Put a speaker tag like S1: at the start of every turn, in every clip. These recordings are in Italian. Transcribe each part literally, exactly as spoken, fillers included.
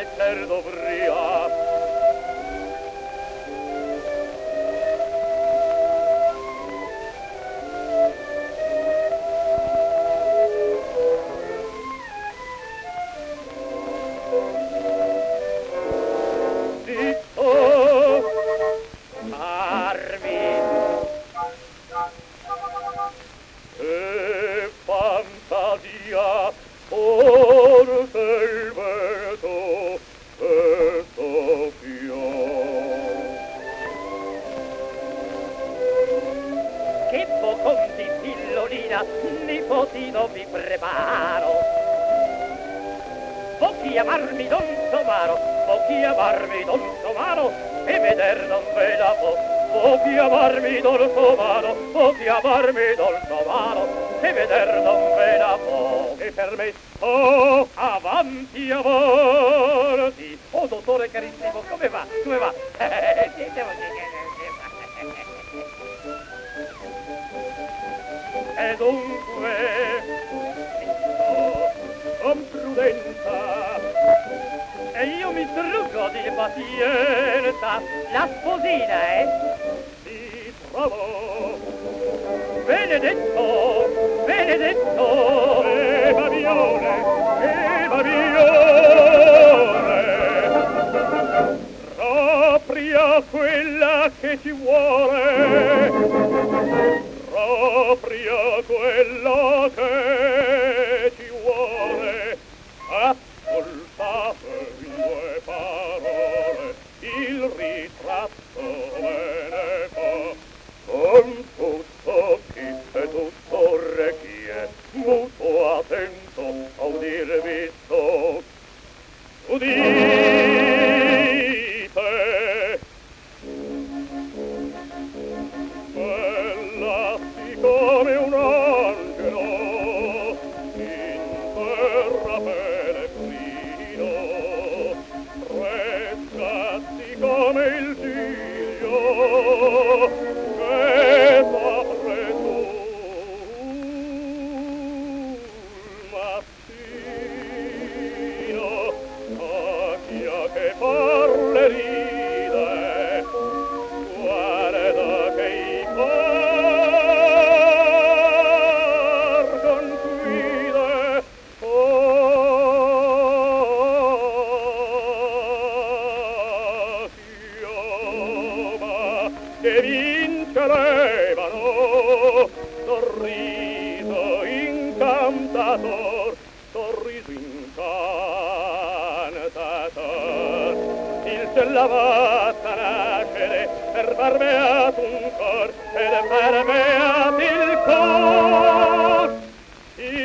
S1: eterno bria.
S2: Nipotino vi preparo. Può chiamarmi Don Somaro, può chiamarmi Don Somaro, e veder non ve la può. Può chiamarmi Don Somaro, può chiamarmi Don Somaro, e veder non ve la può. E per me, oh, avanti, avanti. Oh, dottore carissimo, come va? Come va? Eh, sì, devo dire. E dunque, con prudenza, e io mi struggo di pazienza, la sposina, eh? Si trovò, Benedetto, Benedetto, e Babione, e Babione, propria quella che ti vuole, proprio quello che ci vuole. Ascoltate in due parole il ritratto me ne fa, con tutto chi e tutto requie, muto attento a udirvi sto. Udite, quella come un angelo in terra pellegrino, frescati come il giglio che s'apre sul mattino, acchia che parle ride, guarda che i che vincerevano, sorriso incantator, sorriso incantator, il ciel l'ha fatta nascere per far beato un cor e per beato il cor,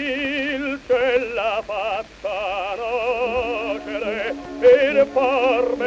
S2: il ciel l'ha fatta nascere per far